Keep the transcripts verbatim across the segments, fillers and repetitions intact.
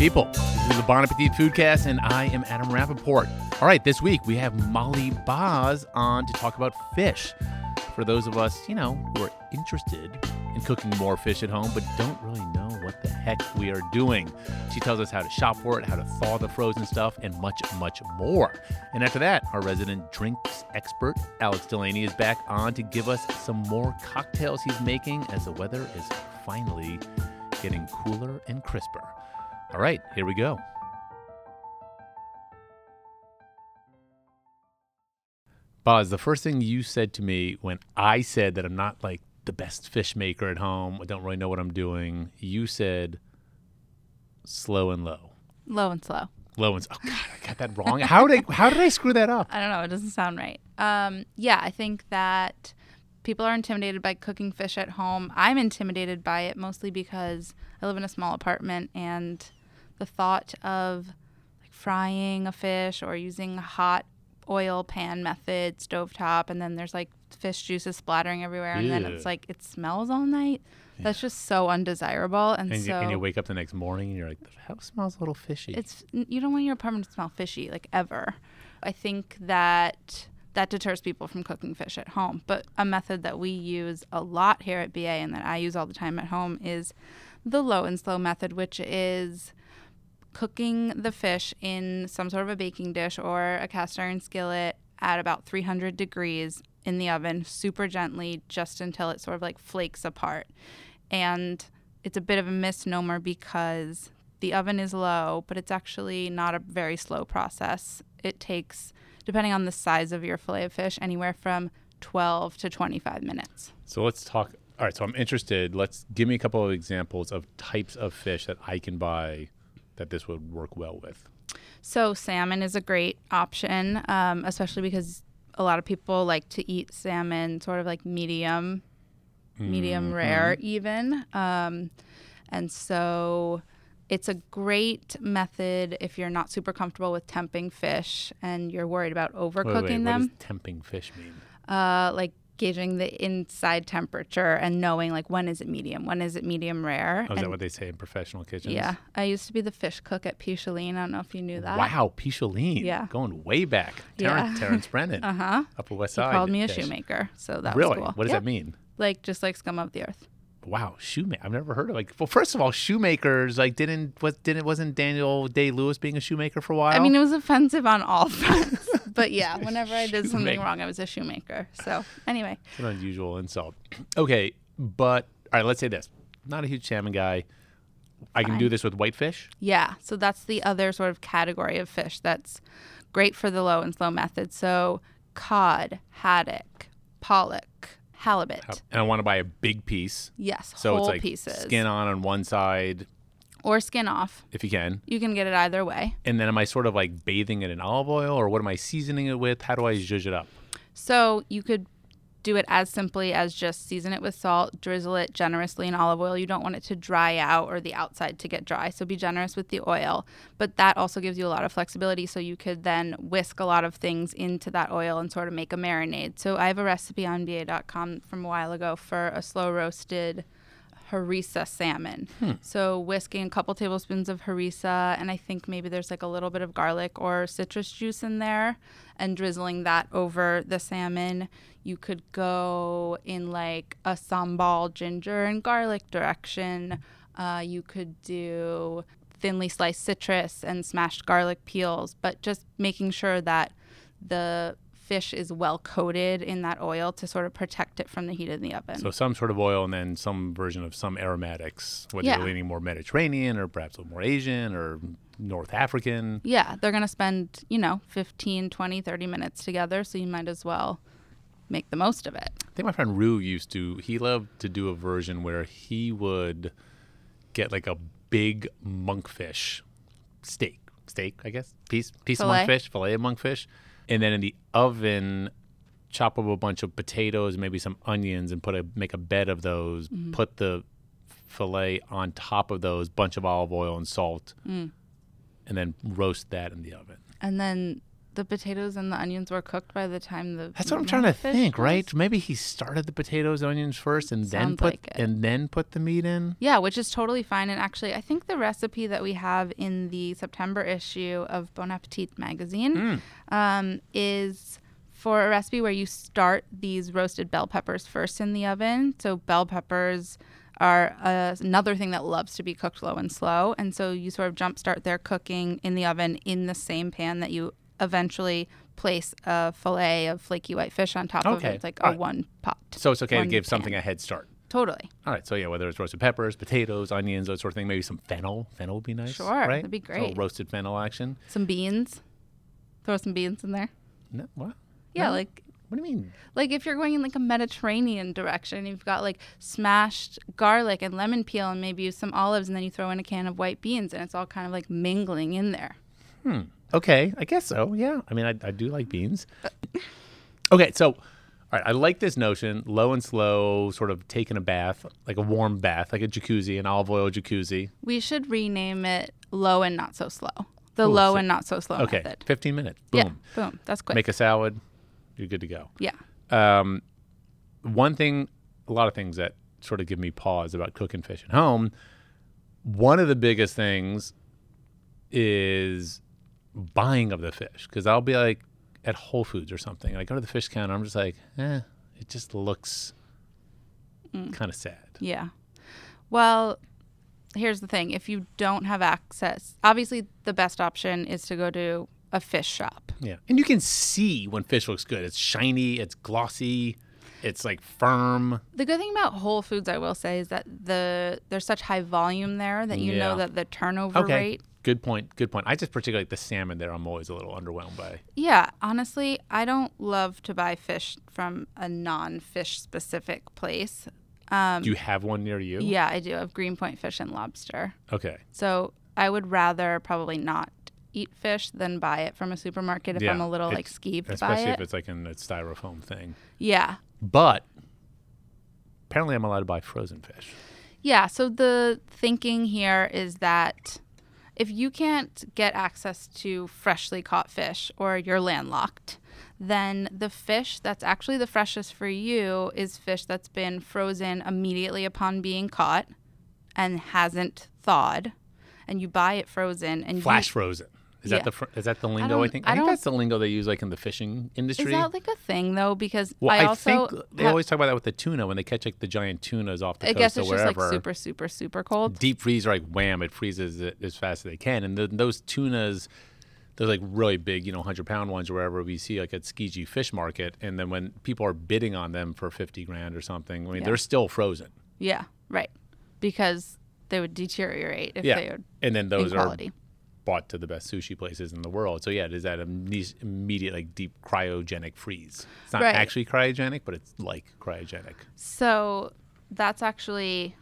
people. This is the Bon Appetit Foodcast, and I am Adam Rappaport. All right, this week we have Molly Baz on to talk about fish. For those of us, you know, who are interested in cooking more fish at home, but don't really know what the heck we are doing. She tells us how to shop for it, how to thaw the frozen stuff, and much, much more. And after that, our resident drinks expert, Alex Delaney, is back on to give us some more cocktails he's making as the weather is finally getting cooler and crisper. All right, here we go. Baz, the first thing you said to me when I said that I'm not like the best fish maker at home, I don't really know what I'm doing, you said slow and low. Low and slow. Low and slow. Oh, God, I got that wrong. How did I, how did I screw that up? I don't know. It doesn't sound right. Um, yeah, I think that people are intimidated by cooking fish at home. I'm intimidated by it mostly because I live in a small apartment, and the thought of like frying a fish or using a hot oil pan method, stovetop, and then there's like fish juices splattering everywhere, and Ew. then it's like it smells all night. Yeah. That's just so undesirable. And, and, so you, and you wake up the next morning and you're like, the house smells a little fishy. It's you don't want your apartment to smell fishy, like ever. I think that that deters people from cooking fish at home. But a method that we use a lot here at B A and that I use all the time at home is the low and slow method, which is cooking the fish in some sort of a baking dish or a cast iron skillet at about three hundred degrees in the oven, super gently, just until it sort of like flakes apart. And it's a bit of a misnomer because the oven is low, but it's actually not a very slow process. It takes, depending on the size of your fillet of fish, anywhere from twelve to twenty-five minutes. So let's talk. All right, so I'm interested. Let's give me a couple of examples of types of fish that I can buy that this would work well with. So salmon is a great option, um, especially because a lot of people like to eat salmon sort of like medium, medium mm-hmm. rare even. Um, and so it's a great method if you're not super comfortable with temping fish and you're worried about overcooking wait, wait, them. What does temping fish mean? Uh, like gauging the inside temperature and knowing like when is it medium, when is it medium rare. Oh, is and that what they say in professional kitchens? Yeah. I used to be the fish cook at Picheline. I don't know if you knew that. Wow, Picheline. Yeah. Going way back. Terrence, Yeah. Terrence Brennan. Uh-huh. Upper West He Side. called me a fish. shoemaker, so that Really? was cool. What does Yep. that mean? Like just like scum of the earth. Wow, shoemaker. I've never heard of like. Well, first of all, shoemakers like didn't what didn't wasn't Daniel Day-Lewis being a shoemaker for a while? I mean, it was offensive on all fronts. But yeah, whenever I did something Shoemaker. wrong, I was a shoemaker. So anyway. It's an unusual insult. Okay, but all right, let's say this. Not a huge salmon guy. I can Fine. do this with whitefish. Yeah. So that's the other sort of category of fish that's great for the low and slow method. So cod, haddock, pollock, halibut. And I want to buy a big piece. Yes, So whole it's like pieces. skin on on one side, Or skin off. if you can. You can get it either way. And then am I sort of like bathing it in olive oil, or what am I seasoning it with? How do I zhuzh it up? So you could do it as simply as just season it with salt, drizzle it generously in olive oil. You don't want it to dry out or the outside to get dry, so be generous with the oil. But that also gives you a lot of flexibility, so you could then whisk a lot of things into that oil and sort of make a marinade. So I have a recipe on B A dot com from a while ago for a slow roasted harissa salmon. Hmm. So whisking a couple tablespoons of harissa, and I think maybe there's like a little bit of garlic or citrus juice in there, and drizzling that over the salmon. You could go in like a sambal ginger and garlic direction. Uh, you could do thinly sliced citrus and smashed garlic peels, but just making sure that the fish is well coated in that oil to sort of protect it from the heat in the oven. So some sort of oil and then some version of some aromatics, whether Yeah. you're leaning more Mediterranean or perhaps a little more Asian or North African. Yeah, they're going to spend, you know, fifteen, twenty, thirty minutes together, so you might as well make the most of it. I think my friend Rue used to, he loved to do a version where he would get like a big monkfish steak, steak, I guess, piece, piece Filet. of monkfish, fillet of monkfish. And then in the oven, chop up a bunch of potatoes, maybe some onions, and put a make a bed of those. Mm-hmm. Put the fillet on top of those, bunch of olive oil and salt, mm. and then roast that in the oven. And then the potatoes and the onions were cooked by the time the That's what I'm trying to fish think, was? right? Maybe he started the potatoes, onions first, and then Sounds put like it. and then put the meat in. Yeah, which is totally fine. And actually, I think the recipe that we have in the September issue of Bon Appetit magazine Mm. um, is for a recipe where you start these roasted bell peppers first in the oven. So bell peppers are uh, another thing that loves to be cooked low and slow. And so you sort of jumpstart their cooking in the oven in the same pan that you eventually place a fillet of flaky white fish on top of Okay. it. It's like All a right. one pot. So it's okay to one give pan. something a head start. Totally. All right. So yeah, whether it's roasted peppers, potatoes, onions, those sort of thing, maybe some fennel. Fennel would be nice. Sure, right? that'd be So great. roasted fennel action. Some beans. Throw some beans in there. No, what? Yeah, No? like What do you mean? like if you're going in like a Mediterranean direction, you've got like smashed garlic and lemon peel and maybe some olives, and then you throw in a can of white beans, and it's all kind of like mingling in there. Hmm. Okay, I guess so. Yeah. I mean, I, I do like beans. Okay, so all right, I like this notion, low and slow, sort of taking a bath, like a warm bath, like a jacuzzi, an olive oil jacuzzi. We should rename it low and not so slow. The Ooh, low so- and not so slow Okay, method. fifteen minutes. Boom. Yeah, boom. That's quick. Make a salad. You're good to go. yeah. Um, one thing, a lot of things that sort of give me pause about cooking fish at home. One of the biggest things is buying of the fish, because I'll be like at Whole Foods or something. I go to the fish counter. I'm just like, eh, it just looks Mm. kind of sad. Yeah. Well, here's the thing. If you don't have access, obviously the best option is to go to a fish shop. Yeah, and you can see when fish looks good. It's shiny. It's glossy. It's like firm. The good thing about Whole Foods, I will say, is that the there's such high volume there that you Yeah. know that the turnover Okay. rate. Good point. Good point. I just particularly like the salmon there. I'm always a little underwhelmed by. Yeah, honestly, I don't love to buy fish from a non-fish specific place. Um, Do you have one near you? yeah, I do. I have Greenpoint Fish and Lobster. Okay. So I would rather probably not eat fish than buy it from a supermarket if Yeah, I'm a little like it's- skeeved by Especially it. if it's like in a styrofoam thing. Yeah. But apparently I'm allowed to buy frozen fish. Yeah, so the thinking here is that if you can't get access to freshly caught fish or you're landlocked, then the fish that's actually the freshest for you is fish that's been frozen immediately upon being caught and hasn't thawed, and you buy it frozen and Flash you, frozen. Is Yeah. that the fr- is that the lingo? I, don't- think I I think don't- that's the lingo they use like in the fishing industry. Is that like a thing though? Because well, I I, also think they have- always talk about that with the tuna when they catch like the giant tunas off the I coast guess or it's just wherever. like super, super, super cold. Deep freeze, like wham, it freezes it as fast as they can. And the, those tunas, those like really big, you know, hundred pound ones or wherever we see like at Skiji Fish Market. And then when people are bidding on them for fifty grand or something, I mean, Yeah. they're still frozen. Yeah, right. Because they would deteriorate if Yeah. they were And then in those are quality. bought to the best sushi places in the world. So yeah, it is that imme- immediate like deep cryogenic freeze. It's not Right. actually cryogenic, but it's like cryogenic. So that's actually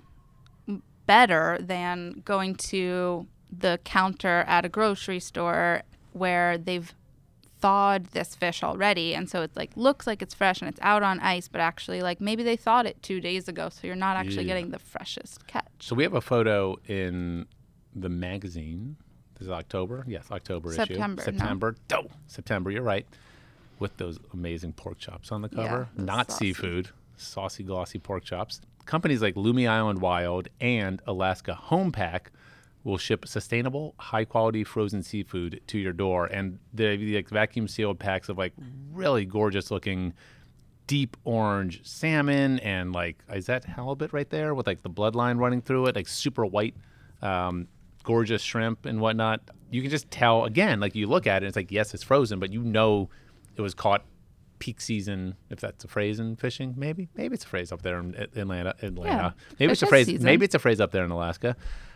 better than going to the counter at a grocery store where they've thawed this fish already, and so it like looks like it's fresh and it's out on ice, but actually like maybe they thawed it two days ago, so you're not actually Yeah. getting the freshest catch. So we have a photo in the magazine. This is October. Yes, October September, issue. no? September. No, September. You're right. With those amazing pork chops on the cover. those Not saucy. seafood. Saucy, glossy pork chops. Companies like Lumi Island Wild and Alaska Home Pack will ship sustainable, high-quality frozen seafood to your door, and they're like vacuum-sealed packs of like really gorgeous-looking deep orange salmon and like is that halibut right there with like the bloodline running through it, like super white, um, gorgeous shrimp and whatnot. You can just tell again, like you look at it, it's like yes, it's frozen, but you know it was caught peak season, if that's a phrase in fishing. Maybe, maybe it's a phrase up there in Atlanta. Atlanta. Yeah, Maybe it's a fish is phrase. season. Maybe it's a phrase up there in Alaska.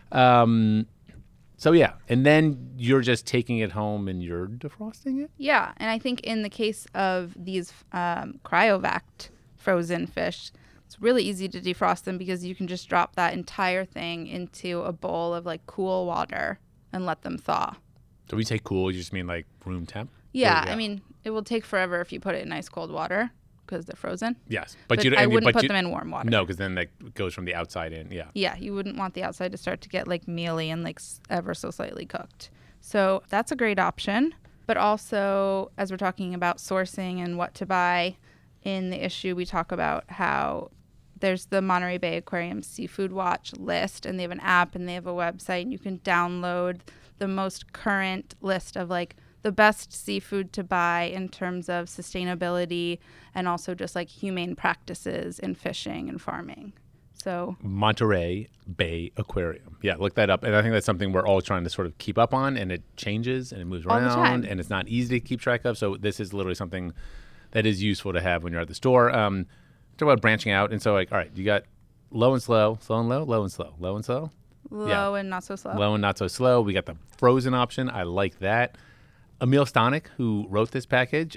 Um, so yeah, and then you're just taking it home and you're defrosting it. Yeah, and I think in the case of these um, cryovac frozen fish, it's really easy to defrost them because you can just drop that entire thing into a bowl of like cool water and let them thaw. So we say cool, you just mean like room temp? Yeah, Or- I mean, it will take forever if you put it in ice cold water because they're frozen. Yes, but, But you don't. I mean, wouldn't but put you, them in warm water. No, because then that goes from the outside in. Yeah. Yeah, you wouldn't want the outside to start to get like mealy and like s- ever so slightly cooked. So that's a great option. But also, as we're talking about sourcing and what to buy, in the issue we talk about how there's the Monterey Bay Aquarium Seafood Watch list, and they have an app and they have a website, and you can download the most current list of like the best seafood to buy in terms of sustainability and also just like humane practices in fishing and farming. So Monterey Bay Aquarium. Yeah, look that up. And I think that's something we're all trying to sort of keep up on, and it changes and it moves All the around time. and it's not easy to keep track of. So this is literally something that is useful to have when you're at the store. Um, talk about branching out. And so like, all right, you got low and slow, slow and low, low and slow, low and slow. low Yeah. and not so slow. Low and not so slow. We got the frozen option. I like that. Emil Stonick, who wrote this package,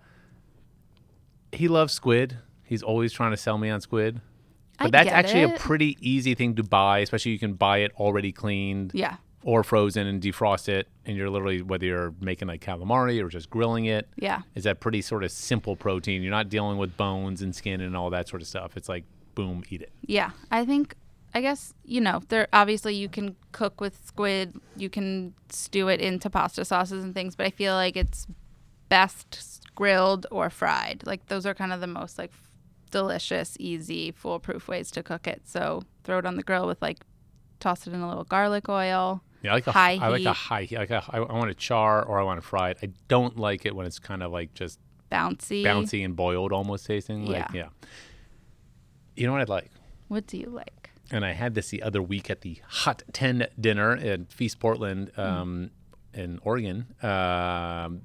he loves squid. He's always trying to sell me on squid. But I that's get actually a it. pretty easy thing to buy, especially you can buy it already cleaned Yeah. or frozen and defrost it. And you're literally, whether you're making like calamari or just grilling it, Yeah. is that pretty sort of simple protein. You're not dealing with bones and skin and all that sort of stuff. It's like, boom, eat it. Yeah. I think, I guess, you know, there obviously you can cook with squid, you can stew it into pasta sauces and things, but I feel like it's best grilled or fried. Like those are kind of the most like delicious, easy, foolproof ways to cook it. So throw it on the grill with like, toss it in a little garlic oil. Yeah, I like a High I like a heat. high heat. Like a, I, I want to char or I want to fry it. I don't like it when it's kind of like just Bouncy. bouncy and boiled almost tasting. Like, Yeah. yeah. You know what I'd like? What do you like? And I had this the other week at the Hot ten dinner at Feast Portland um, mm. in Oregon. Um,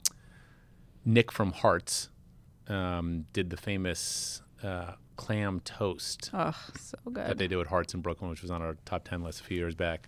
Nick from Hearts um, did the famous uh, clam toast Oh, so that good. they do at Hearts in Brooklyn, which was on our top ten list a few years back.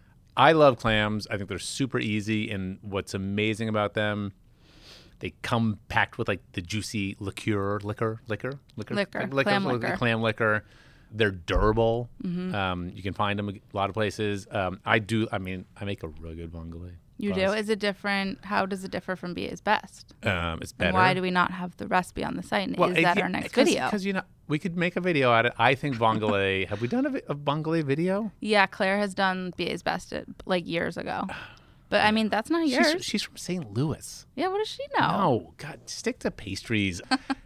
I love clams. I think they're super easy. And what's amazing about them, they come packed with like the juicy liqueur, liquor, liquor, liquor, Liquor, liquor clam liquor, liquor. clam liquor. They're durable. Mm-hmm. Um, you can find them a lot of places. Um, I do. I mean, I make a really good vongole. You do? Is it different? How does it differ from B A's Best? Um, it's better. And why do we not have the recipe on the site? And Well, is it- that yeah, our next cause, video? Because you know, we could make a video at it. I think vongole. Have we done a, vi- a vongole video? Yeah, Claire has done B A's Best at, like years ago. But I mean, that's not yours. She's, she's from Saint Louis. Yeah, what does she know? No, God, stick to pastries.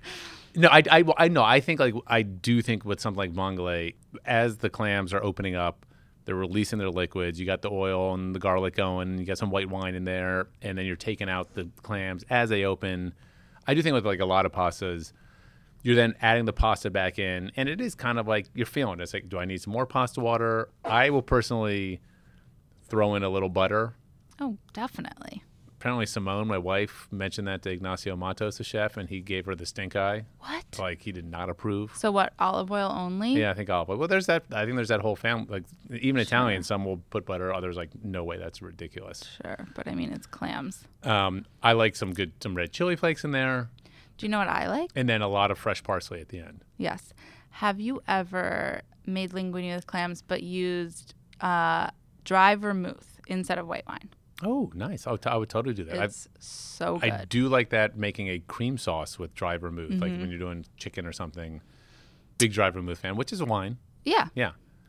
no, I, I, I know. I think like I do think with something like vongole, as the clams are opening up, they're releasing their liquids. You got the oil and the garlic going. You got some white wine in there, and then you're taking out the clams as they open. I do think with like a lot of pastas, you're then adding the pasta back in, and it is kind of like you're feeling it. It's like, do I need some more pasta water? I will personally throw in a little butter. Oh, definitely. Apparently Simone, my wife, mentioned that to Ignacio Matos, the chef, and he gave her the stink eye. What? Like he did not approve. So what, olive oil only? Yeah, I think olive oil. Well, there's that. I think there's that whole family. Like even Italian, some will put butter. Others like, no way, that's ridiculous. Sure, but I mean, it's clams. Um, I like some good, some red chili flakes in there, Do you know what I like? and then a lot of fresh parsley at the end. Yes. Have you ever made linguine with clams but used uh, dry vermouth instead of white wine? Oh, nice. I would, t- I would totally do that. It's so I, good. I do like that, making a cream sauce with dry vermouth, like Mm-hmm. when you're doing chicken or something. Big dry vermouth fan, which is a wine. Yeah. Yeah.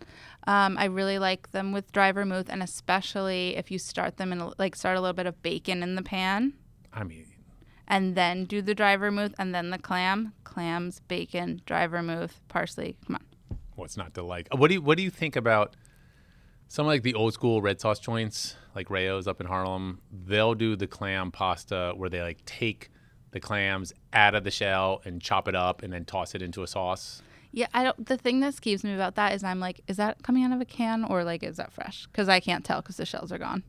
Um, I really like them with dry vermouth, and especially if you start them in, a, like, start a little bit of bacon in the pan I mean, and then do the dry vermouth and then the clam. Clams, bacon, dry vermouth, parsley. Come on. what's not to like? What do you What do you think about some like the old school red sauce joints, like Rayo's up in Harlem? They'll do the clam pasta where they like take the clams out of the shell and chop it up and then toss it into a sauce. Yeah, I don't. The thing that skeeves me about that is I'm like, is that coming out of a can or like is that fresh? Because I can't tell because the shells are gone.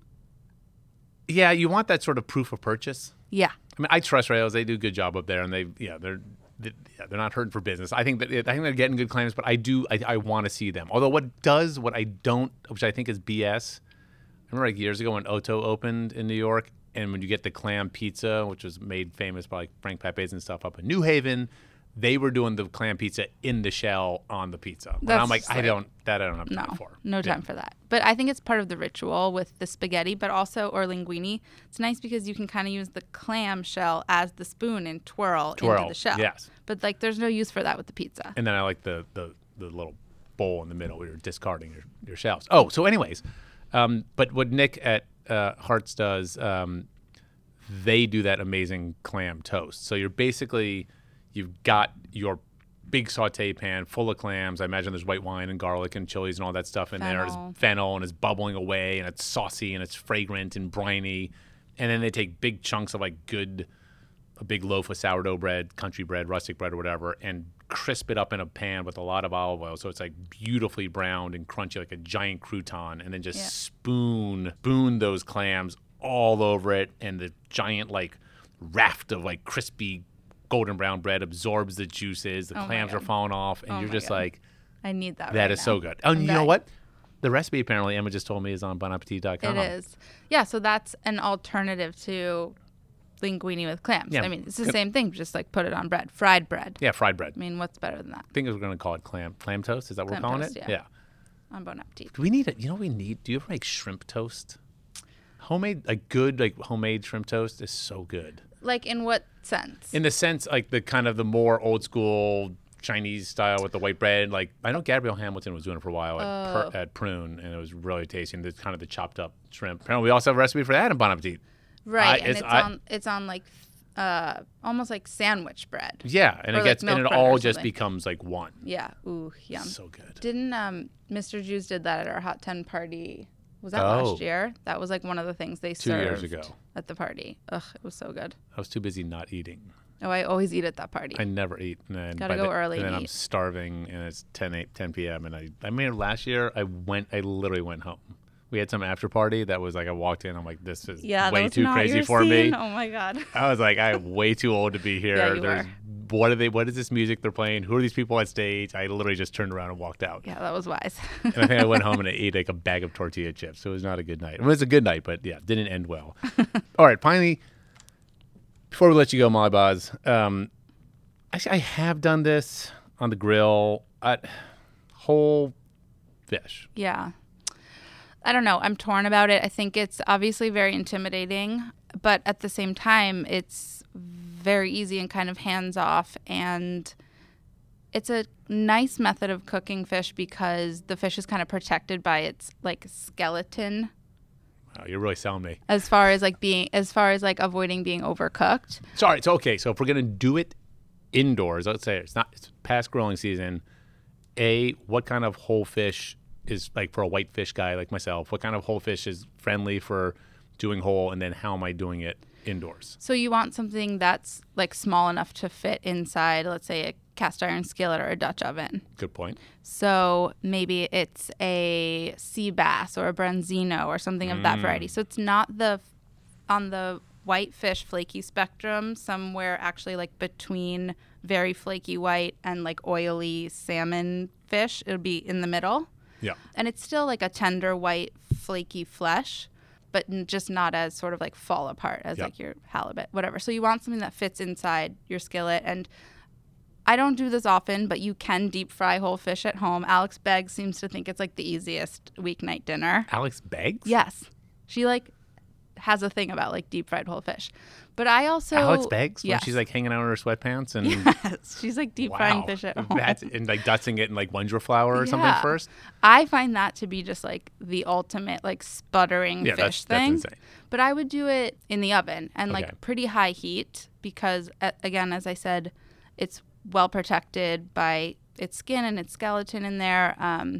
Yeah, you want that sort of proof of purchase. Yeah. I mean, I trust Rayo's; they do a good job up there, and they, yeah, they're, they, yeah, they're not hurting for business. I think that I think they're getting good claims, but I do, I, I want to see them. Although, what does, what I don't, which I think is B S. I remember like years ago when Otto opened in New York, and when you get the clam pizza, which was made famous by like Frank Pepe's and stuff up in New Haven, they were doing the clam pizza in the shell on the pizza. And That's I'm like, just I like- don't, that I don't have No, time for. no time Yeah. for that. But I think it's part of the ritual with the spaghetti, but also, or linguine. It's nice because you can kind of use the clam shell as the spoon and twirl, Twirl, into the shell. yes. But like, there's no use for that with the pizza. And then I like the, the, the little bowl in the middle where you're discarding your, your shells. Oh, so anyways, um, but what Nick at uh, Hearts does, um, they do that amazing clam toast. So you're basically, you've got your big saute pan full of clams. I imagine there's white wine and garlic and chilies and all that stuff in there. Fennel. There's fennel and it's bubbling away and it's saucy and it's fragrant and briny. And then they take big chunks of like good, a big loaf of sourdough bread, country bread, rustic bread or whatever, and crisp it up in a pan with a lot of olive oil. So it's like beautifully browned and crunchy like a giant crouton. And then just Yeah. spoon, spoon those clams all over it. And the giant like raft of like crispy golden brown bread absorbs the juices. The Oh my clams are God. falling off. And Oh you're my just God. like, I need that. that right is now. so good. Oh, and I'm you know dying. what? The recipe apparently Emma just told me is on bon appetit dot com. It is. Yeah, so that's an alternative to linguine with clams. Yeah. I mean, it's the Good. same thing. Just like put it on bread, fried bread. Yeah, fried bread. I mean, what's better than that I think we're going to call it clam clam toast. Is that what Clam we're calling toast, it? yeah. on Bon Appetit? Do we need it? You know what we need? Do you ever make shrimp toast? Homemade, like good, like homemade shrimp toast is so good. Like in what sense? In the sense, like the kind of the more old school Chinese style with the white bread. Like I know Gabrielle Hamilton was doing it for a while at, Oh. per, at Prune, and it was really tasty. And it's kind of the chopped up shrimp. Apparently, we also have a recipe for that in Bon Appetit. right, I- and it's- it's, I- on it's on like uh almost like sandwich bread. Yeah, and Or it like gets and milk it bread or all just something. becomes like one. Yeah. Ooh, yum. So good. Didn't um Mister Jews did that at our Hot ten party? Was that Oh. last year? That was like one of the things they Two served years ago. at the party. Ugh, it was so good. I was too busy not eating. Oh, I always eat at that party. I never eat. And then Gotta by go the- early And then and I'm eat. starving, and it's ten, eight, ten p.m. And I, I mean, last year I went, I literally went home. We had some after party that was like I walked in. I'm like, this is yeah, that way was too not crazy your for scene. me. Oh my god. I was like, I'm way too old to be here. Yeah, you There's what are they? What is this music they're playing? Who are these people on stage? I literally just turned around and walked out. Yeah, that was wise. And I think I went home and I ate like a bag of tortilla chips. So it was not a good night. It was a good night, but yeah, didn't end well. All right, finally, before we let you go, Molly Boz, um, actually, I have done this on the grill at whole fish. Yeah. I don't know. I'm torn about it. I think it's obviously very intimidating, but at the same time, it's very easy and kind of hands off. And it's a nice method of cooking fish because the fish is kind of protected by its like skeleton Wow, you're really selling me. as far as like being, as far as like avoiding being overcooked. Sorry, it's okay. So if we're gonna do it indoors, let's say it's not it's past grilling season. A, what kind of whole fish is like for a white fish guy like myself? What kind of whole fish is friendly for doing whole? And then how am I doing it indoors? So you want something that's like small enough to fit inside, let's say a cast iron skillet or a Dutch oven. Good point. So maybe it's a sea bass or a branzino or something of that variety. So it's not the on the white fish flaky spectrum, somewhere actually like between very flaky white and like oily salmon fish. It'll be in the middle. Yeah. And it's still like a tender white flaky flesh, but n- just not as sort of like fall apart as Yep. like your halibut, whatever. So you want something that fits inside your skillet. And I don't do this often, but you can deep fry whole fish at home. Alex Beggs seems to think it's like the easiest weeknight dinner. Alex Beggs? Yes. She like has a thing about like deep fried whole fish. But I also Alex Beggs? When Yes. she's like hanging out in her sweatpants and Yes. She's like deep wow. frying fish at home. That's and like dusting it in like Wonder flour or something Yeah. first. I find that to be just like the ultimate like sputtering Yeah, fish that's thing. that's insane. But I would do it in the oven and Okay. like pretty high heat because a- again, as I said, it's well protected by its skin and its skeleton in there. Um,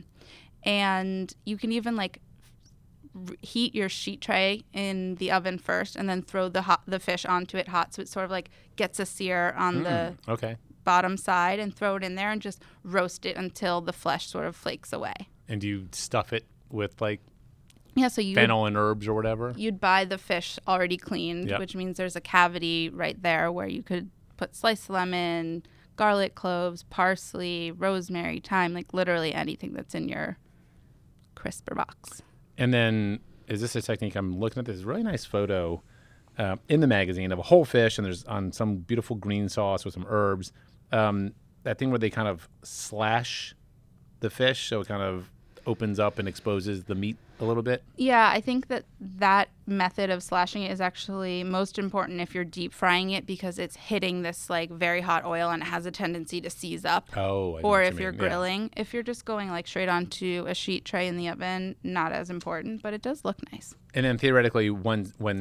and you can even like r- heat your sheet tray in the oven first and then throw the hot the fish onto it hot so it sort of like gets a sear on the Okay. bottom side and throw it in there and just roast it until the flesh sort of flakes away. And do you stuff it with like Yeah, so you fennel and herbs or whatever? you'd buy the fish already cleaned, Yep. which means there's a cavity right there where you could put sliced lemon, garlic cloves, parsley, rosemary, thyme, like literally anything that's in your crisper box. And then is this a technique? I'm looking at this really nice photo uh, in the magazine of a whole fish, and there's on some beautiful green sauce with some herbs. Um, that thing where they kind of slash the fish so it kind of opens up and exposes the meat a little bit. Yeah, I think that that method of slashing it is actually most important if you're deep frying it because it's hitting this like very hot oil and it has a tendency to seize up. Oh, I know Or what if you you're mean. Yeah. grilling, if you're just going like straight onto a sheet tray in the oven, not as important, but it does look nice. And then theoretically, when when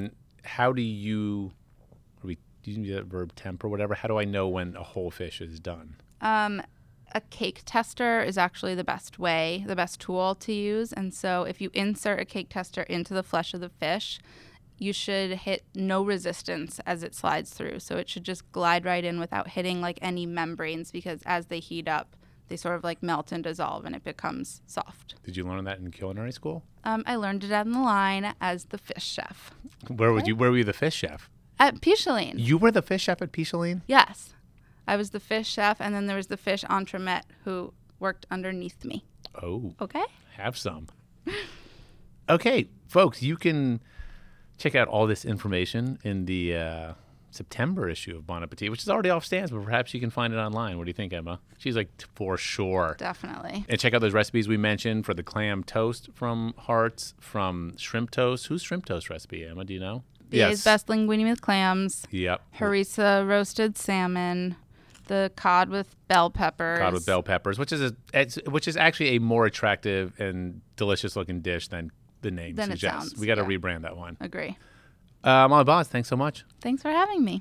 how do you, are we using that verb temp or whatever? How do I know when a whole fish is done? Um, a cake tester is actually the best way, the best tool to use. And so if you insert a cake tester into the flesh of the fish, you should hit no resistance as it slides through. So it should just glide right in without hitting like any membranes, because as they heat up, they sort of like melt and dissolve and it becomes soft. Did you learn that in culinary school? Um, I learned it on the line as the fish chef. Where would you? Where were you the fish chef? At Picheline. You were the fish chef at Picheline? Yes. I was the fish chef, and then there was the fish entremet who worked underneath me. Oh. Okay. Have some. Okay, folks, you can check out all this information in the uh, September issue of Bon Appetit, which is already off stands, but perhaps you can find it online. What do you think, Emma? She's like, for sure. Definitely. And check out those recipes we mentioned for the clam toast from Hearts, from shrimp toast. Whose shrimp toast recipe, Emma? Do you know? B A's Best Linguine with clams. Yep. Harissa roasted salmon. The cod with bell peppers. Cod with bell peppers, which is a, it's, which is actually a more attractive and delicious looking dish than the name Than it suggests. sounds, We got to yeah. rebrand that one. Agree. Uh, Molly Boz, thanks so much. Thanks for having me.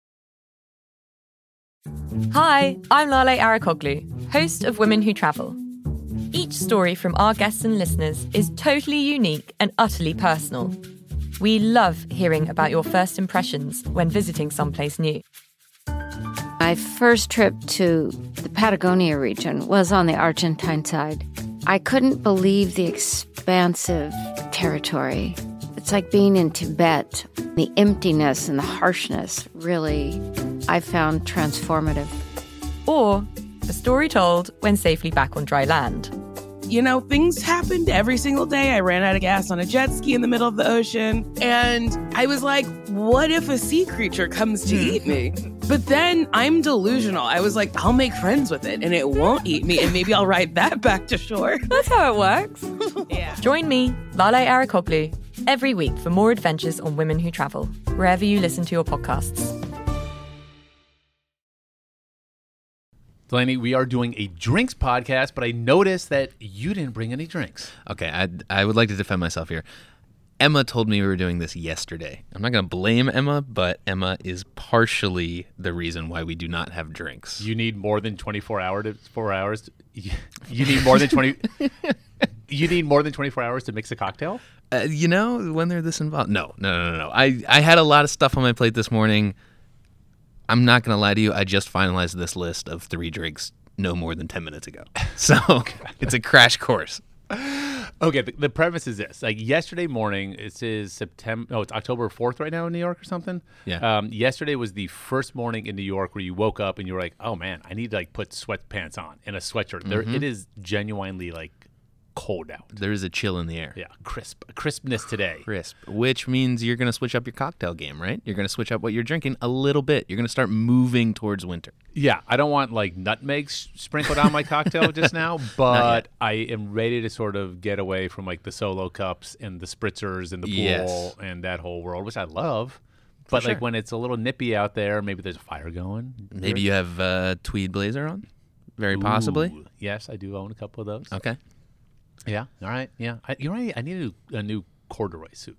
Hi, I'm Lale Arakoglu, host of Women Who Travel. Each story from our guests and listeners is totally unique and utterly personal. We love hearing about your first impressions when visiting someplace new. My first trip to the Patagonia region was on the Argentine side. I couldn't believe the expansive territory. It's like being in Tibet. The emptiness and the harshness really, I found transformative. Or a story told when safely back on dry land. You know, things happened every single day. I ran out of gas on a jet ski in the middle of the ocean. And I was like, what if a sea creature comes to eat me? But then I'm delusional. I was like, I'll make friends with it and it won't eat me. And maybe I'll ride that back to shore. That's how it works. Yeah. Join me, Lale Arakoglu, every week for more adventures on Women Who Travel, wherever you listen to your podcasts. Delaney, we are doing a drinks podcast, but I noticed that you didn't bring any drinks. Okay, I I would like to defend myself here. Emma told me we were doing this yesterday. I'm not going to blame Emma, but Emma is partially the reason why we do not have drinks. You need more than twenty-four hour to, four hours. To, you need more than twenty. You need more than twenty-four hours to mix a cocktail? Uh, you know, when they're this involved. No, no, no, no, no. I, I had a lot of stuff on my plate this morning. I'm not going to lie to you. I just finalized this list of three drinks no more than ten minutes ago. So it's a crash course. Okay, the, the premise is this. Like yesterday morning, it says September, no, it's October fourth right now in New York or something. Yeah. Um, yesterday was the first morning in New York where you woke up and you were like, oh man, I need to like put sweatpants on and a sweatshirt. There, it is genuinely like cold out. There is a chill in the air. Yeah, crisp, crispness today. Crisp, which means you're going to switch up your cocktail game, right? You're going to switch up what you're drinking a little bit. You're going to start moving towards winter. Yeah, I don't want like nutmegs sprinkled on my cocktail just now, but I am ready to sort of get away from like the solo cups and the spritzers and the pool Yes. and that whole world, which I love. But sure. like when it's a little nippy out there, maybe there's a fire going. Maybe you have a tweed blazer on, very possibly. Ooh, yes, I do own a couple of those. Okay. Yeah, all right. Yeah, I, you're right. I need a, a new corduroy suit.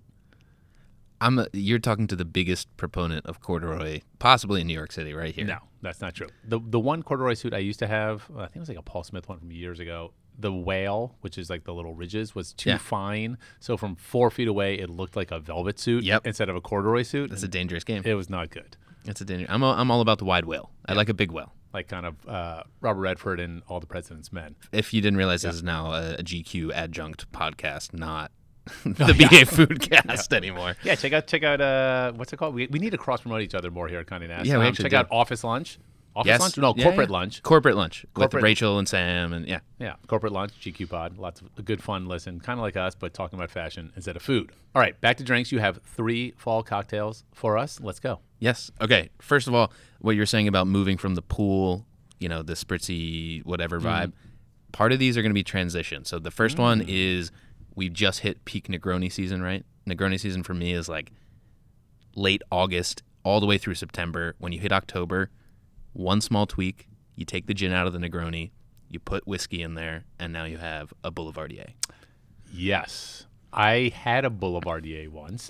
I'm. A, you're talking to the biggest proponent of corduroy, possibly in New York City, right here. No, that's not true. The the one corduroy suit I used to have, I think it was like a Paul Smith one from years ago. The whale, which is like the little ridges, was too Yeah. fine. So from four feet away, it looked like a velvet suit Yep. instead of a corduroy suit. That's a dangerous game. It was not good. It's a danger. I'm. A, I'm all about the wide whale. I like a big whale. Like kind of uh, Robert Redford and All the President's Men. If you didn't realize, this is now a, a G Q adjunct podcast, not the B A Foodcast anymore. Yeah, check out check out uh, what's it called? We, we need to cross promote each other more here at Condé Nast. Yeah, we Um, actually check do. out Office Lunch. Office Yes. Lunch? No, Yeah, Corporate yeah. Lunch. Corporate lunch Corporate- with Rachel and Sam, and yeah. Yeah, Corporate Lunch, G Q Pod. Lots of good fun listen, kind of like us, but talking about fashion instead of food. All right, back to drinks. You have three fall cocktails for us. Let's go. Yes. Okay. First of all, what you're saying about moving from the pool, you know, the spritzy whatever vibe, part of these are going to be transition. So the first one is we've just hit peak Negroni season, right? Negroni season for me is like late August all the way through September. When you hit October, one small tweak, you take the gin out of the Negroni, you put whiskey in there, and now you have a Boulevardier. Yes. I had a Boulevardier once.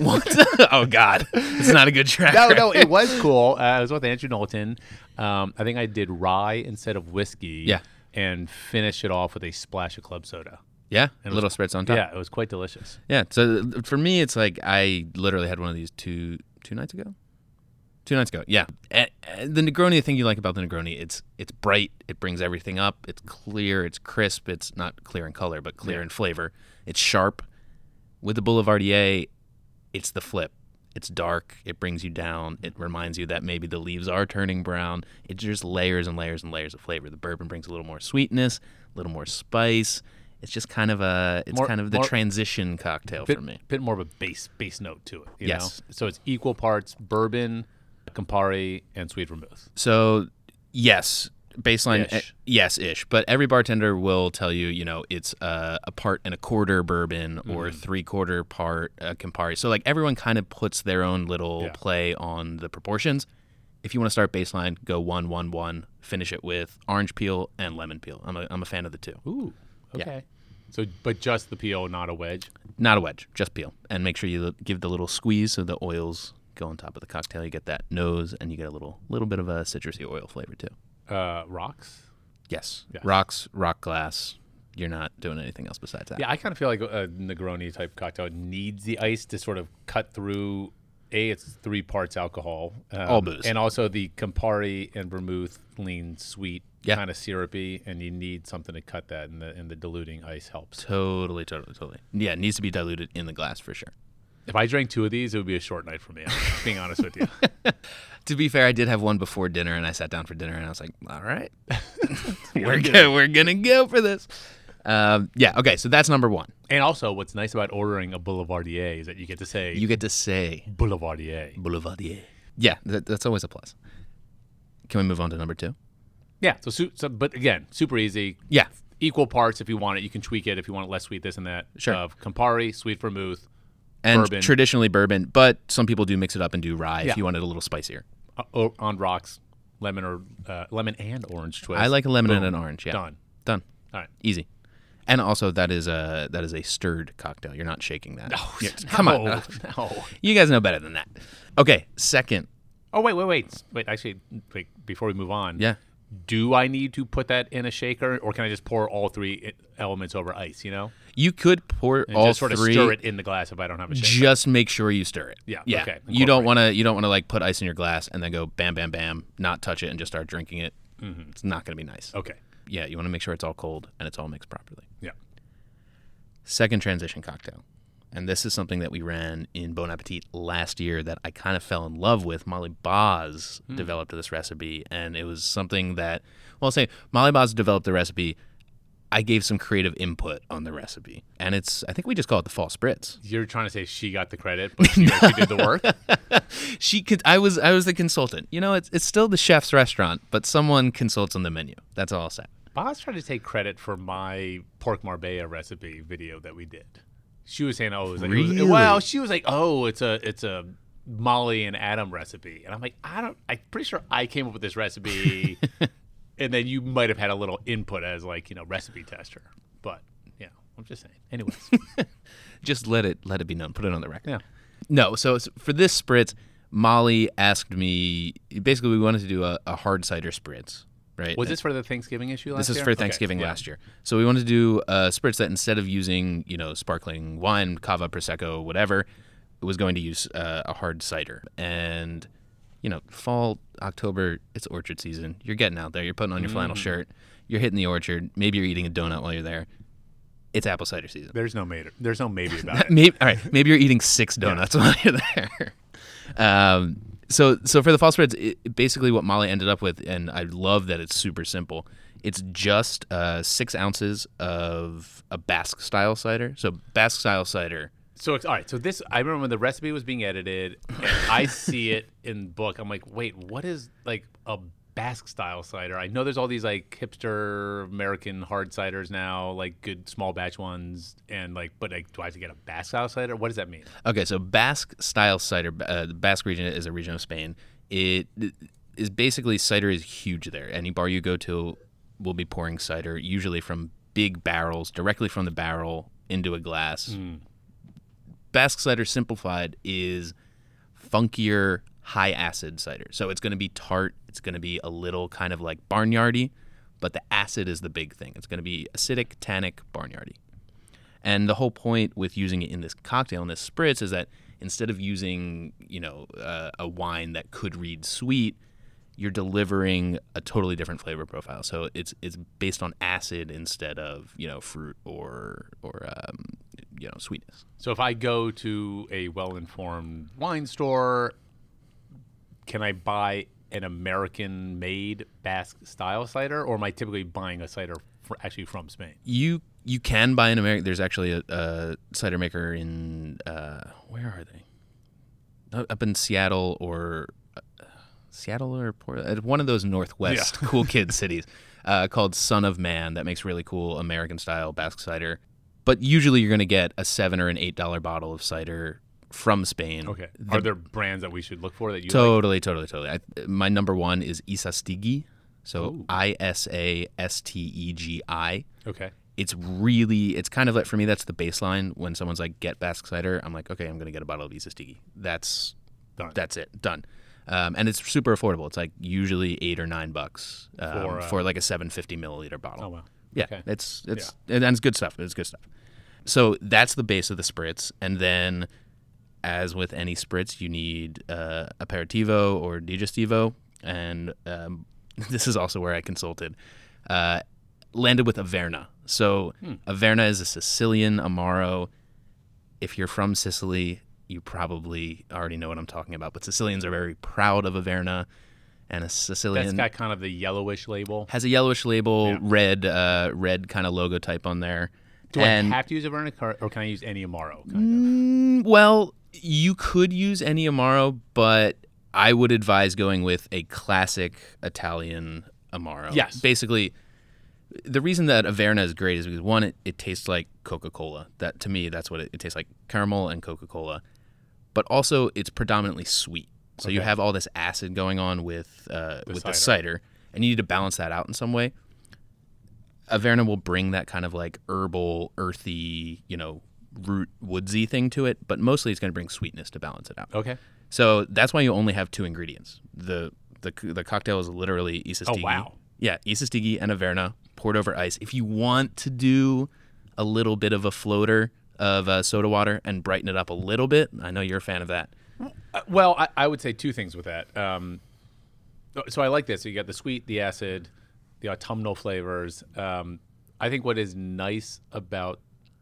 What? Oh, God. It's not a good track. no, no, it was cool. Uh, I was with Andrew Knowlton. Um, I think I did rye instead of whiskey. Yeah. And finished it off with a splash of club soda. Yeah, And a little was, spritz on top. Yeah, it was quite delicious. Yeah, so for me, it's like I literally had one of these two two nights ago. Two nights ago, yeah. And, and the Negroni, the thing you like about the Negroni, it's it's bright, it brings everything up, it's clear, it's crisp, it's not clear in color, but clear Yeah. in flavor. It's sharp. With the Boulevardier, it's the flip. It's dark, it brings you down, it reminds you that maybe the leaves are turning brown. It's just layers and layers and layers of flavor. The bourbon brings a little more sweetness, a little more spice. It's just kind of a, it's More- kind of the more- transition cocktail Bit, for me. bit more of a base base note to it. You Yes. know? So it's equal parts bourbon, Campari, and sweet vermouth. So, yes, baseline, Ish. eh, yes, ish. But every bartender will tell you, you know, it's uh, a part and a quarter bourbon or Mm-hmm. three quarter part uh, Campari. So, like, everyone kind of puts their own little Yeah. play on the proportions. If you want to start baseline, go one, one, one. Finish it with orange peel and lemon peel. I'm a, I'm a fan of the two. Ooh, Yeah. okay. So, but just the P O, not a wedge. Not a wedge, just peel. And make sure you give the little squeeze so the oils go on top of the cocktail. You get that nose and you get a little little bit of a citrusy oil flavor too. Uh, rocks. Yes. Yes. Rocks, rock glass. You're not doing anything else besides that. Yeah, I kind of feel like a Negroni type cocktail needs the ice to sort of cut through. A, it's three parts alcohol. Um, All booze. And also the Campari and vermouth lean sweet, Yeah. kind of syrupy, and you need something to cut that, and the, and the diluting ice helps. Totally, totally, totally. Yeah, it needs to be diluted in the glass for sure. If I drank two of these, it would be a short night for me. I'm being honest with you. To be fair, I did have one before dinner, and I sat down for dinner, and I was like, "All right, we're We're good. go- we're gonna go for this." Um, yeah. Okay. So that's number one. And also, what's nice about ordering a Boulevardier is that you get to say You get to say Boulevardier. Boulevardier. Yeah, that, that's always a plus. Can we move on to number two? Yeah. So, su- so, but again, super easy. Yeah. Equal parts if you want it. You can tweak it if you want it less sweet, this and that. Sure. Of Campari, sweet vermouth, And bourbon. traditionally bourbon, but some people do mix it up and do rye Yeah. if you want it a little spicier. uh, o- on rocks, lemon or uh, lemon and orange twist. I like a lemon Boom. and an orange. Yeah. Done. Done. All right. Easy. And also, that is a that is a stirred cocktail. You're not shaking that. No, Yeah, come on. no, no. You guys know better than that. Okay, second. Oh wait, wait, wait, wait. Actually, wait. Before we move on, Yeah. do I need to put that in a shaker, or can I just pour all three i- elements over ice? You know, You could pour and all just sort three. of stir it in the glass if I don't have a shaker. Just make sure you stir it. Yeah, Yeah. okay, You don't incorporate. want to. You don't want to like put ice in your glass and then go bam, bam, bam, not touch it and just start drinking it. Mm-hmm. It's not going to be nice. Okay. Yeah. You want to make sure it's all cold and it's all mixed properly. Yeah. Second transition cocktail. And this is something that we ran in Bon Appetit last year that I kind of fell in love with. Molly Boz Hmm. developed this recipe, and it was something that, well, I'll say Molly Boz developed the recipe. I gave some creative input on the recipe, and it's, I think we just call it the fall spritz. You're trying to say she got the credit, but she actually did the work. She could, I was, I was the consultant. You know, it's, it's still the chef's restaurant, but someone consults on the menu. That's all I'll say. Boz tried to take credit for my pork marbella recipe video that we did. She was saying, "Oh, it was like, it was- Really? well." She was like, "Oh, it's a it's a Molly and Adam recipe," and I'm like, "I don't. I'm pretty sure I came up with this recipe, and then you might have had a little input as like you know recipe tester." But yeah, I'm just saying. Anyways, Just let it, let it be known. Put it on the record. yeah. No, so it's- for this spritz, Molly asked me. Basically, we wanted to do a, a hard cider spritz, right? Was this for the Thanksgiving issue last This is year? for Okay, Thanksgiving yeah. last year. So we wanted to do a spritz that instead of using, you know, sparkling wine, cava, prosecco, whatever, it was going to use uh, a hard cider. And, you know, fall, October, it's orchard season. You're getting out there. You're putting on your flannel Mm. shirt. You're hitting the orchard. Maybe you're eating a donut while you're there. It's apple cider season. There's no maybe. There's no maybe about it. Maybe, all right, maybe you're eating six donuts while you're there. Um, so, so for the fall spreads, it, basically what Molly ended up with, and I love that it's super simple. It's just uh, six ounces of a Basque style cider. So Basque style cider. So it's all right. So this, I remember when the recipe was being edited, and I see it in book. I'm like, wait, what is like a Basque style cider? I know there's all these like hipster American hard ciders now, like good small batch ones, and like, but like, do I have to get a Basque style cider? What does that mean? Okay, so Basque style cider. Uh, the Basque region is a region of Spain. It is basically cider is huge there. Any bar you go to will be pouring cider, usually from big barrels, directly from the barrel into a glass. Basque cider simplified is funkier, high acid cider. So it's going to be tart. It's going to be a little kind of like barnyardy, but the acid is the big thing. It's going to be acidic, tannic, barnyardy. And the whole point with using it in this cocktail, in this spritz, is that instead of using, you know, uh, a wine that could read sweet, you're delivering a totally different flavor profile. So it's it's based on acid instead of, you know, fruit or or um, you know, sweetness. So if I go to a well-informed wine store, can I buy an American-made Basque-style cider, or am I typically buying a cider for, actually from Spain? You you can buy an American. There's actually a, a cider maker in uh, where are they? Up in Seattle or. Seattle or Portland, one of those Northwest yeah. cool kid cities, uh, called Son of Man, that makes really cool American-style Basque cider. But usually you're going to get a seven or an eight dollar bottle of cider from Spain. Okay. The, Are there brands that we should look for that you totally, like? Totally, totally, totally. My number one is Isastigi, so Ooh. I S A S T E G I. Okay. It's really, it's kind of like, for me, that's the baseline. When someone's like, get Basque cider, I'm like, okay, I'm going to get a bottle of Isastigi. That's, Done. That's it. Done. Um, and it's super affordable. It's like usually eight or nine bucks um, for, uh, for like a seven hundred fifty milliliter bottle. Oh wow! Yeah, okay. it's it's yeah. and it's good stuff. It's good stuff. So that's the base of the spritz, and then, as with any spritz, you need uh, aperitivo or digestivo, and um, this is also where I consulted. Uh, landed with Averna. So hmm. Averna is a Sicilian Amaro. If you're from Sicily, you probably already know what I'm talking about, but Sicilians are very proud of Averna, and a Sicilian that's got kind of the yellowish label. Has a yellowish label, yeah. red, uh, red kind of logo type on there. Do and, I have to use Averna, or can I use any Amaro? Kind of? Mm, well, you could use any Amaro, but I would advise going with a classic Italian Amaro. Yes, basically. The reason that Averna is great is because, one, it, it tastes like Coca-Cola. That to me, that's what it, it tastes like: caramel and Coca-Cola. But also, it's predominantly sweet. So okay. you have all this acid going on with uh, the with cider. the cider, and you need to balance that out in some way. Averna will bring that kind of like herbal, earthy, you know, root woodsy thing to it, but mostly it's going to bring sweetness to balance it out. Okay. So that's why you only have two ingredients. The the the cocktail is literally Isastigi. Oh wow. Yeah, Isastigi and Averna poured over ice. If you want to do a little bit of a floater of uh, soda water and brighten it up a little bit, I know you're a fan of that. Uh, well, I, I would say two things with that. Um, so I like this. So you got the sweet, the acid, the autumnal flavors. Um, I think what is nice about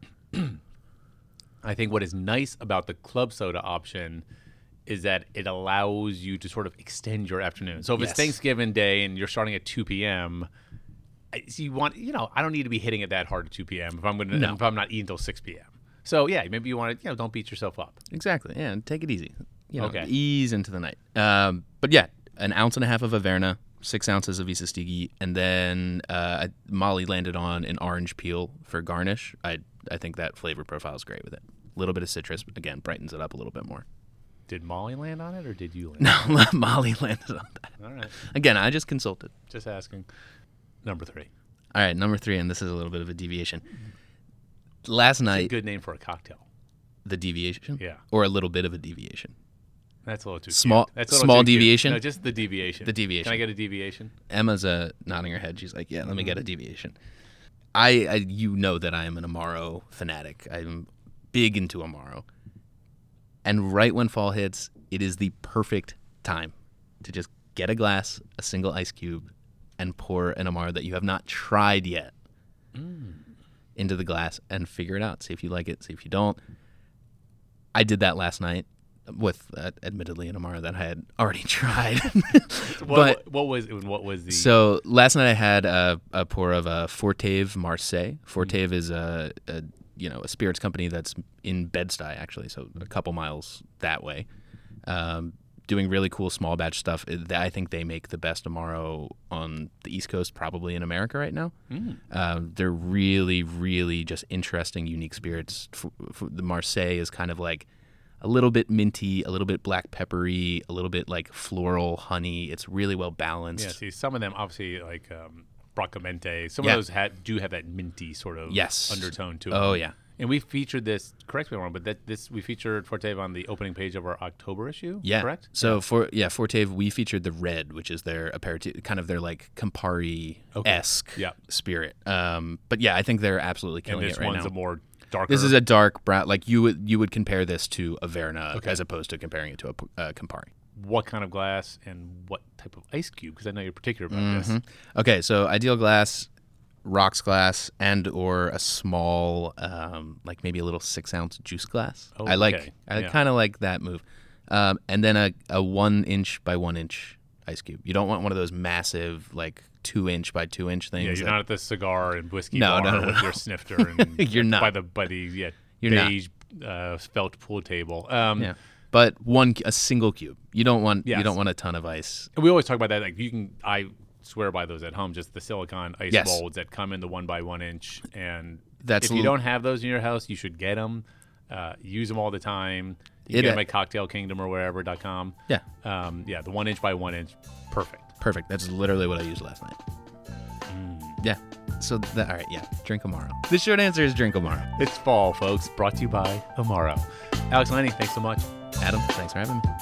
I think what is nice about the club soda option is that it allows you to sort of extend your afternoon. So if yes. it's Thanksgiving Day and you're starting at two p.m., so you want, you know, I don't need to be hitting it that hard at two p.m. if I'm going to, no. if I'm not eating until six p.m. So yeah, maybe you want to, you know, don't beat yourself up. Exactly. Yeah, take it easy. You know, okay. ease into the night. Um, but yeah, an ounce and a half of Averna, six ounces of Isastigi, and then uh, Molly landed on an orange peel for garnish. I I think that flavor profile is great with it. A little bit of citrus, again, brightens it up a little bit more. Did Molly land on it, or did you land no, on it? Molly landed on that. All right. Again, I just consulted. Just asking. Number three. All right, number three, and this is a little bit of a deviation. Last night... It's a good name for a cocktail. The deviation? Yeah. Or a little bit of a deviation? That's a little too small. Cute. That's a little small too deviation? Cute. No, just the deviation. The deviation. Can I get a deviation? Emma's uh, nodding her head. She's like, yeah, let mm-hmm. me get a deviation. I, I, you know that I am an Amaro fanatic. I'm big into Amaro. And right when fall hits, it is the perfect time to just get a glass, a single ice cube, and pour an Amaro that you have not tried yet mm. into the glass and figure it out. See if you like it, see if you don't. I did that last night with, uh, admittedly, an Amaro that I had already tried. what, but what was what was the? So last night I had a, a pour of a Fortave Marseille. Fortave mm. is a, a you know a spirits company that's in Bed-Stuy, actually, so a couple miles that way. Um, doing really cool small batch stuff. I think they make the best Amaro on the East Coast, probably in America right now. Mm. Uh, they're really, really just interesting, unique spirits. For, for the Marseille is kind of like a little bit minty, a little bit black peppery, a little bit like floral honey. It's really well balanced. Yeah, see, some of them obviously like um, Brocamente. Some Yeah. of those ha- do have that minty sort of Yes. undertone to them. Oh, yeah. And we featured this, correct me if I'm wrong, but that this we featured Fortave on the opening page of our October issue, Yeah. correct? So for yeah, Fortave, we featured the red, which is their aperitif, kind of their like Campari-esque Okay. Yeah. spirit. Um, but yeah, I think they're absolutely And killing this it right one's now. a more darker. This is a dark brown. Like you would you would compare this to Averna Okay. as opposed to comparing it to a uh, Campari. What kind of glass and what type of ice cube? Because I know you're particular about this. Mhm. Okay, so ideal glass, rocks glass, and or a small, um, like maybe a little six ounce juice glass. Oh, I like. okay. I Yeah. kind of like that move. Um, and then a, a one inch by one inch ice cube. You don't want one of those massive like two inch by two inch things. Yeah, you're that- not at the cigar and whiskey No, bar no, no, with no. your snifter. And You're not. by the by the yeah You're not. beige uh, felt pool table. Um, Yeah. But one a single cube. You don't want Yes. you don't want a ton of ice. And we always talk about that. Like you can, I swear by those at home. Just the silicone ice Yes. molds that come in the one by one inch. And That's if you l- don't have those in your house, you should get them. Uh, use them all the time. You It, can get uh, them at Cocktail Kingdom or wherever dot com. Yeah. Um, yeah, the one inch by one inch, perfect. Perfect. That's literally what I used last night. Yeah. So that all right. Yeah. Drink Amaro. The short answer is drink Amaro. It's fall, folks. Brought to you by Amaro. Alex Lanning, thanks so much. Adam, thanks for having me.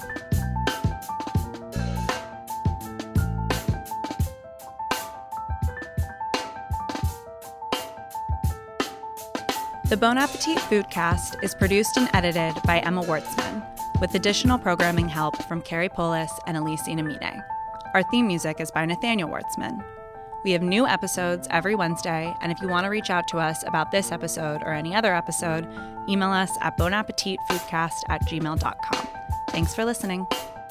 The Bon Appetit Foodcast is produced and edited by Emma Wartzman, with additional programming help from Carrie Polis and Elise Inamine. Our theme music is by Nathaniel Wartzman. We have new episodes every Wednesday, and if you want to reach out to us about this episode or any other episode, email us at bonappetitfoodcast at gmail dot com. Thanks for listening.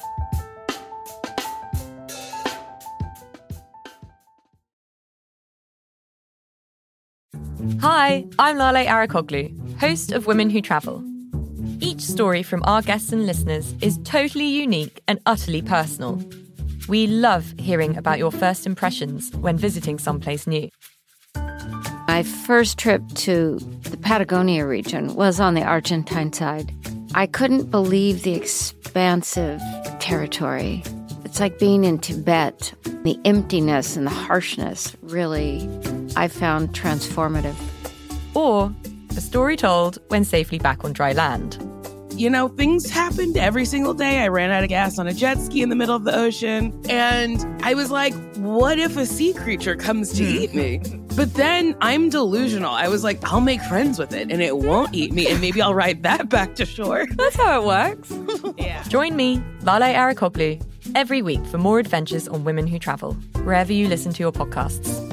Hi, I'm Lale Arakoglu, host of Women Who Travel. Each story from our guests and listeners is totally unique and utterly personal. We love hearing about your first impressions when visiting someplace new. My first trip to the Patagonia region was on the Argentine side. I couldn't believe the expansive territory. It's like being in Tibet. The emptiness and the harshness really, I found transformative. Or a story told when safely back on dry land. You know, things happened every single day. I ran out of gas on a jet ski in the middle of the ocean. And I was like, what if a sea creature comes to eat me? But then I'm delusional. I was like, I'll make friends with it and it won't eat me. And maybe I'll ride that back to shore. That's how it works. Yeah. Join me, Lale Arakoglu, every week for more adventures on Women Who Travel, wherever you listen to your podcasts.